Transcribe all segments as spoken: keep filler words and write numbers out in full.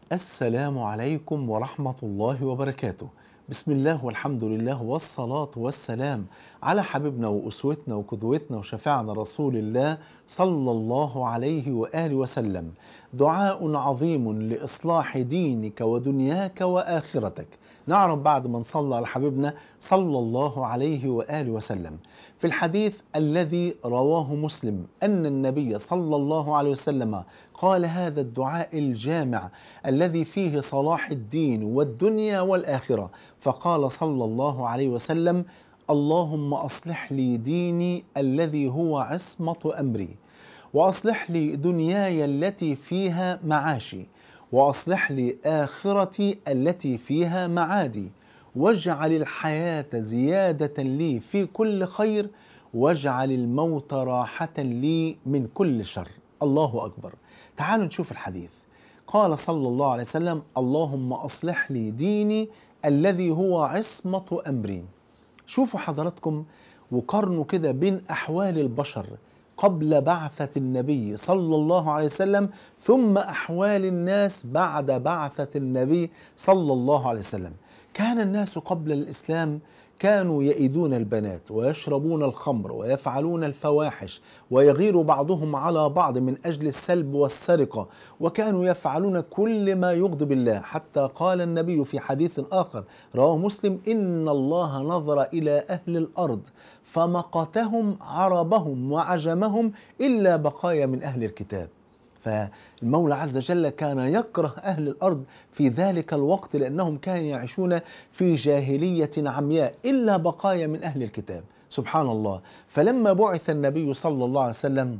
السلام عليكم ورحمة الله وبركاته. بسم الله والحمد لله والصلاة والسلام على حبيبنا وأسوتنا وقدوتنا وشفيعنا رسول الله صلى الله عليه وآله وسلم. دعاء عظيم لإصلاح دينك ودنياك وآخرتك. نعرف بعد ما نصلى على حبيبنا صلى الله عليه وآله وسلم في الحديث الذي رواه مسلم أن النبي صلى الله عليه وسلم قال هذا الدعاء الجامع الذي فيه صلاح الدين والدنيا والآخرة، فقال صلى الله عليه وسلم: اللهم أصلح لي ديني الذي هو عصمة أمري، وأصلح لي دنياي التي فيها معاشي، وأصلح لي آخرتي التي فيها معادي، واجعل الحياة زيادة لي في كل خير، واجعل الموت راحة لي من كل شر. الله أكبر. تعالوا نشوف الحديث. قال صلى الله عليه وسلم: اللهم أصلح لي ديني الذي هو عصمة أمري. شوفوا حضراتكم وقارنوا كده بين أحوال البشر قبل بعثة النبي صلى الله عليه وسلم ثم أحوال الناس بعد بعثة النبي صلى الله عليه وسلم. كان الناس قبل الإسلام كانوا يئدون البنات ويشربون الخمر ويفعلون الفواحش ويغير بعضهم على بعض من أجل السلب والسرقة، وكانوا يفعلون كل ما يغضب الله، حتى قال النبي في حديث آخر رواه مسلم: إن الله نظر إلى أهل الأرض فمقتهم عربهم وعجمهم إلا بقايا من أهل الكتاب. فالمولى عز وجل كان يكره أهل الأرض في ذلك الوقت لأنهم كانوا يعيشون في جاهلية عمياء إلا بقايا من أهل الكتاب. سبحان الله. فلما بعث النبي صلى الله عليه وسلم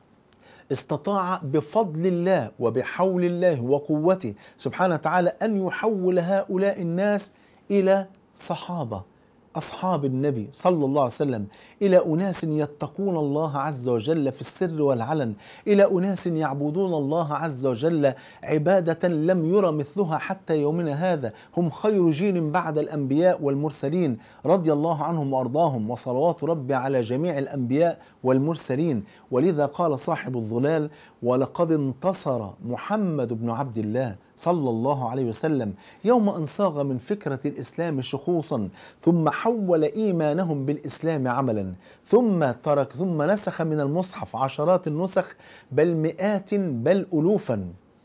استطاع بفضل الله وبحول الله وقوته سبحانه وتعالى أن يحول هؤلاء الناس إلى صحابة أصحاب النبي صلى الله عليه وسلم، إلى أناس يتقون الله عز وجل في السر والعلن، إلى أناس يعبدون الله عز وجل عبادة لم يرى مثلها حتى يومنا هذا. هم خير جيل بعد الأنبياء والمرسلين رضي الله عنهم وأرضاهم، وصلوات ربي على جميع الأنبياء والمرسلين. ولذا قال صاحب الظلال: ولقد انتصر محمد بن عبد الله صلى الله عليه وسلم يوم أن صاغ من فكرة الإسلام شخوصا، ثم حول إيمانهم بالإسلام عملا، ثم ترك ثم نسخ من المصحف عشرات النسخ بل مئات بل ألوفا،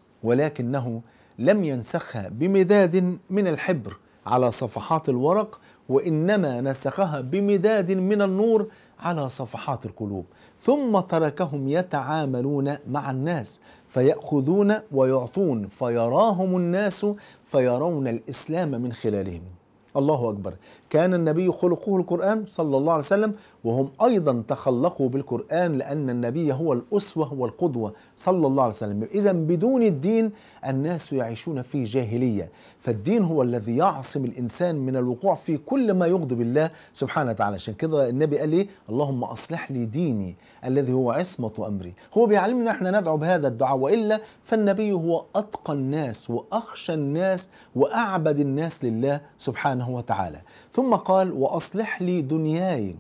ولكنه لم ينسخها بمداد من الحبر على صفحات الورق، وإنما نسخها بمداد من النور على صفحات القلوب. ثم تركهم يتعاملون مع الناس فيأخذون ويعطون، فيراهم الناس فيرون الإسلام من خلالهم. الله أكبر. كان النبي خلقه القرآن صلى الله عليه وسلم، وهم أيضا تخلقوا بالقرآن لأن النبي هو الأسوة والقدوة صلى الله عليه وسلم. إذا بدون الدين الناس يعيشون في جاهلية، فالدين هو الذي يعصم الإنسان من الوقوع في كل ما يغضب الله سبحانه وتعالى. عشان كده النبي قال لي: اللهم أصلح لي ديني الذي هو عصمة أمري. هو بيعلمنا احنا ندعو بهذا الدعاء، وإلا فالنبي هو أتقى الناس وأخشى الناس وأعبد الناس لله سبحانه وتعالى. ثم قال: وأصلح لي دنياي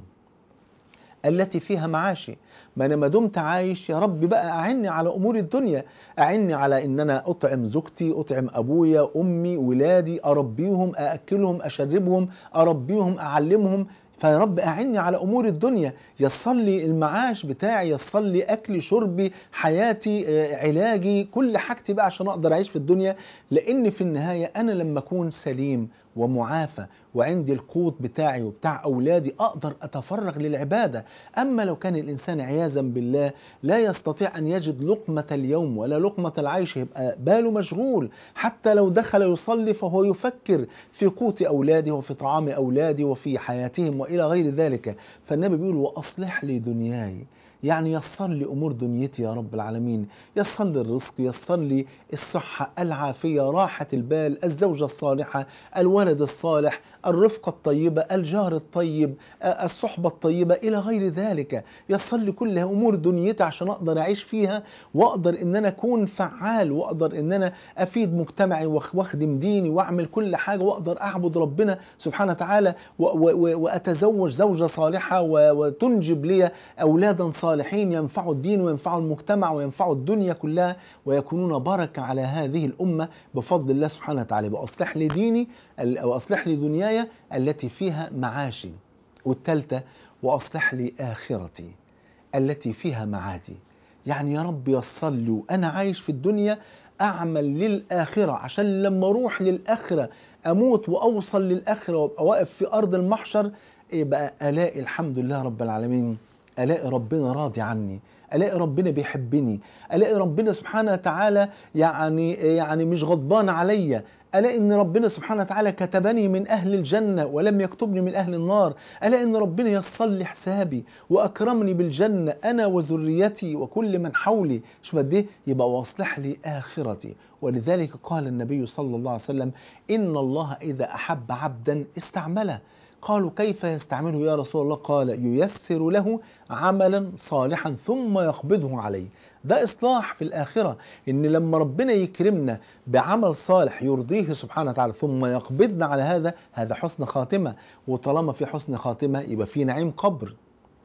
التي فيها معاشي. ما أنا ما دمت عايش يا رب بقى أعني على أمور الدنيا، أعني على إن أنا أطعم زوجتي، أطعم أبويا أمي ولادي، أربيهم أأكلهم أشربهم أربيهم أعلمهم. فيا رب أعني على أمور الدنيا، يسر لي المعاش بتاعي، يسر لي أكلي شربي حياتي علاجي كل حاجتي بقى عشان أقدر أعيش في الدنيا. لأن في النهاية أنا لما أكون سليم ومعافى وعندي القوت بتاعي وبتاع أولادي أقدر أتفرغ للعبادة. أما لو كان الإنسان عياذا بالله لا يستطيع أن يجد لقمة اليوم ولا لقمة العيش، يبقى باله مشغول، حتى لو دخل يصلي فهو يفكر في قوت أولادي وفي طعام أولادي وفي حياتهم وإلى غير ذلك. فالنبي بيقول: وأصلح لي دنياي، يعني يسر لي أمور دنيتي يا رب العالمين، يسر لي الرزق، يسر لي الصحة، العافية، راحة البال، الزوجة الصالحة، الولد الصالح، الرفقة الطيبة، الجار الطيب، الصحبة الطيبة إلى غير ذلك. يسر لي كل أمور دنيتي عشان أقدر أعيش فيها، وأقدر إن أنا أكون فعال، وأقدر إن أنا أفيد مجتمعي وأخدم ديني وأعمل كل حاجة، وأقدر أعبد ربنا سبحانه وتعالى، وأتزوج زوجة صالحة وتنجب لي أولادا صالحة صالحين ينفعوا الدين وينفعوا المجتمع وينفعوا الدنيا كلها، ويكونون بركة على هذه الأمة بفضل الله سبحانه وتعالى. وأصلح لي ديني وأصلح لي دنياي التي فيها معاشي. والثالثة وأصلح لي آخرتي التي فيها معادي. يعني يا رب يسر لي وأنا عايش في الدنيا أعمل للآخرة، عشان لما أروح للآخرة أموت وأوصل للآخرة وأبقى واقف في أرض المحشر، يبقى ألاقي الحمد لله رب العالمين، ألاقي ربنا راضي عني، ألاقي ربنا بيحبني، ألاقي ربنا سبحانه وتعالى يعني يعني مش غضبان عليا، ألاقي إن ربنا سبحانه وتعالى كتبني من أهل الجنة ولم يكتبني من أهل النار، ألاقي إن ربنا يسر لي حسابي وأكرمني بالجنة أنا وذريتي وكل من حولي. شوف قد إيه، يبقى واصلح لي آخرتي. ولذلك قال النبي صلى الله عليه وسلم: إن الله إذا أحب عبدا استعمله. قالوا: كيف يستعمله يا رسول الله؟ قال: ييسر له عملا صالحا ثم يقبضه عليه. ده إصلاح في الآخرة، إن لما ربنا يكرمنا بعمل صالح يرضيه سبحانه وتعالى ثم يقبضنا على هذا، هذا حسن خاتمة. وطالما في حسن خاتمة يبقى في نعيم قبر،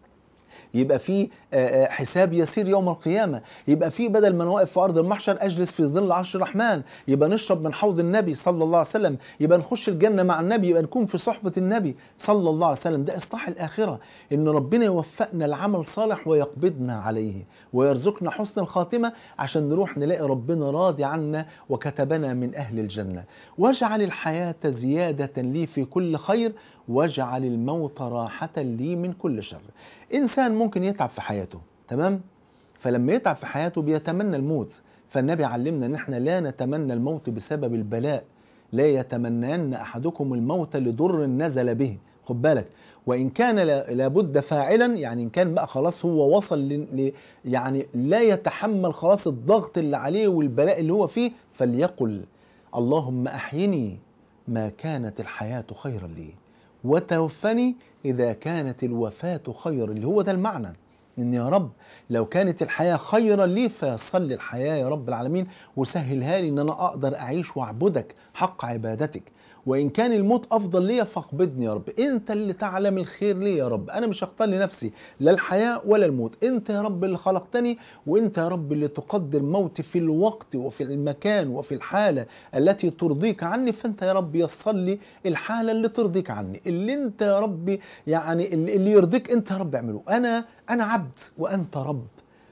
يبقى في حساب يسير يوم القيامة، يبقى في بدل ما نوقف في أرض المحشر أجلس في ظل عرش الرحمن، يبقى نشرب من حوض النبي صلى الله عليه وسلم، يبقى نخش الجنة مع النبي، يبقى نكون في صحبة النبي صلى الله عليه وسلم. ده إصلاح الآخرة، إن ربنا يوفقنا العمل صالح ويقبضنا عليه ويرزقنا حسن الخاتمة، عشان نروح نلاقي ربنا راضي عنا وكتبنا من أهل الجنة. واجعل الحياة زيادة لي في كل خير، واجعل الموت راحة لي من كل شر. إنسان ممكن يتعب في حياته، تمام؟ فلما يتعب في حياته بيتمنى الموت. فالنبي علمنا ان احنا لا نتمنى الموت بسبب البلاء، لا يتمنين احدكم الموت لضر نزل به. خد بالك، وان كان لابد فاعلا، يعني ان كان بقى خلاص هو وصل ل... يعني لا يتحمل خلاص الضغط اللي عليه والبلاء اللي هو فيه، فليقل: اللهم احيني ما كانت الحياة خيرا لي، وتوفني إذا كانت الوفاة خيرا لي. هو ده المعنى، إن يا رب لو كانت الحياة خيرا لي فيصل لي الحياة يا رب العالمين، وسهلها لي إن أنا أقدر أعيش وأعبدك حق عبادتك. وإن كان الموت أفضل لي فاقبضني يا رب، أنت اللي تعلم الخير لي يا رب، أنا مش هختار لنفسي لا الحياة ولا الموت، أنت يا رب اللي خلقتني، وأنت يا رب اللي تقدر موتي في الوقت وفي المكان وفي الحالة التي ترضيك عني. فأنت يا رب يصل لي الحالة اللي ترضيك عني، اللي أنت يا رب يعني اللي يرضيك أنت يا رب اعمله. أنا أنا عبد وأنت رب،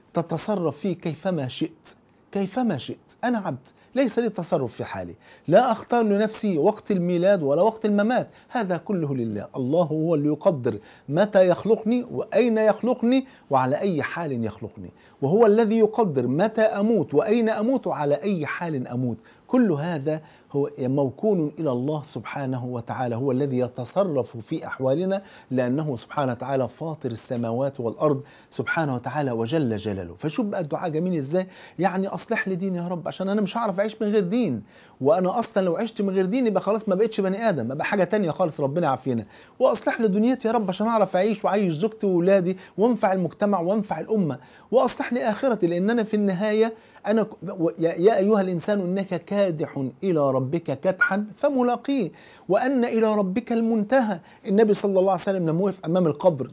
تتصرف فيه كيفما شئت كيفما شئت. أنا عبد ليس لي تصرف في حالي، لا أختار لنفسي وقت الميلاد ولا وقت الممات، هذا كله لله. الله هو اللي يقدر متى يخلقني وأين يخلقني وعلى أي حال يخلقني، وهو الذي يقدر متى أموت وأين أموت وعلى أي حال أموت. كل هذا هو موكول إلى الله سبحانه وتعالى، هو الذي يتصرف في أحوالنا، لأنه سبحانه وتعالى فاطر السماوات والأرض سبحانه وتعالى وجل جلاله. فشوف بقى الدعاء جميل إزاي، يعني أصلح لي ديني يا رب، عشان أنا مش هعرف أعيش من غير دين، وأنا أصلا لو عشت من غير دين يبقى خلاص ما بقتش بني آدم، يبقى حاجة تانية خالص، ربنا يعافينا. وأصلح لي دنيتي يا رب عشان أعرف أعيش وأعيش زوجتي وأولادي وأنفع المجتمع وأنفع الأمة. وأصلح لي آخرتي، لأن أنا في النهاية أنا يا أيها الإنسان إنك كادح إلى ربك كدحا فملاقيه، وأن إلى ربك المنتهى. النبي صلى الله عليه وسلم لما وقف أمام القبر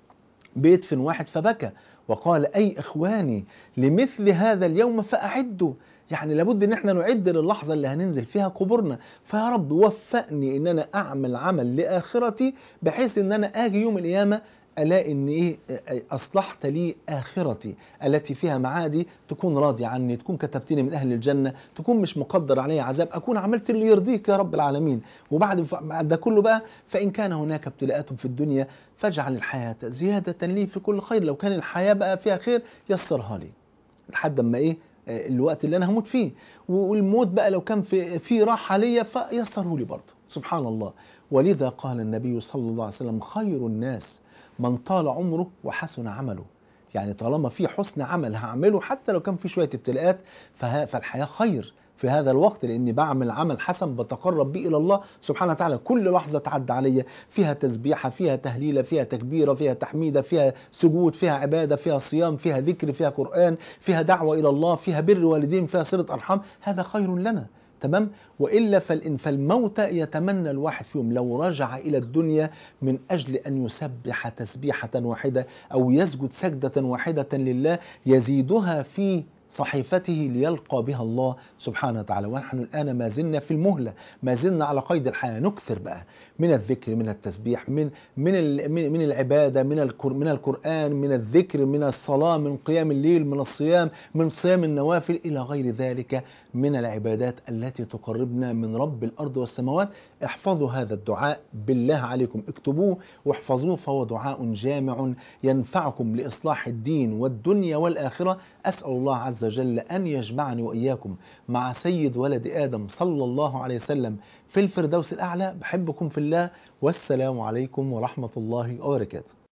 بيدفن واحد فبكى وقال: أي إخواني لمثل هذا اليوم فأعدوا. يعني لابد ان احنا نعد للحظة اللي هننزل فيها قبورنا. فيا رب وفقني ان انا اعمل عمل لآخرتي، بحيث ان انا اجي يوم القيامة الاقي ان ايه، اصلحت لي اخرتي التي فيها معادي، تكون راضي عني، تكون كتبتني من اهل الجنة، تكون مش مقدر علي عذاب، اكون عملت اللي يرضيك يا رب العالمين. وبعد ده كله بقى، فان كان هناك ابتلاءات في الدنيا فاجعل الحياة زيادة لي في كل خير. لو كان الحياة بقى فيها خير يسرها لي لحد ما ايه الوقت اللي انا هموت فيه، والموت بقى لو كان في في راحه ليا فيسره لي برضه. سبحان الله. ولذا قال النبي صلى الله عليه وسلم: خير الناس من طال عمره وحسن عمله. يعني طالما في حسن عمل هعمله حتى لو كان في شويه ابتلاءات، فالحياه خير في هذا الوقت، لاني بعمل عمل حسن بتقرب به الى الله سبحانه وتعالى. كل لحظه تعدى عليا فيها تسبيحه، فيها تهليله، فيها تكبيره، فيها تحميده، فيها سجود، فيها عباده، فيها صيام، فيها ذكر، فيها قران، فيها دعوه الى الله، فيها بر والدين، فيها صله ارحام، هذا خير لنا. تمام. وإلا فالإن فالموت يتمنى الواحد فيهم لو رجع إلى الدنيا من أجل أن يسبح تسبيحة واحدة أو يسجد سجدة واحدة لله يزيدها في صحيفته ليلقى بها الله سبحانه وتعالى. ونحن الآن ما زلنا في المهلة، ما زلنا على قيد الحياة. نكثر بقى من الذكر، من التسبيح، من من ال- من من العبادة، من القر- من القرآن، من الذكر، من الصلاة، من قيام الليل، من الصيام، من صيام النوافل إلى غير ذلك من العبادات التي تقربنا من رب الأرض والسماوات. احفظوا هذا الدعاء بالله عليكم، اكتبوه واحفظوه، فهو دعاء جامع ينفعكم لإصلاح الدين والدنيا والآخرة. أسأل الله عز وجل أن يجمعني وإياكم مع سيد ولد آدم صلى الله عليه وسلم في الفردوس الأعلى. بحبكم في الله، والسلام عليكم ورحمة الله وبركاته.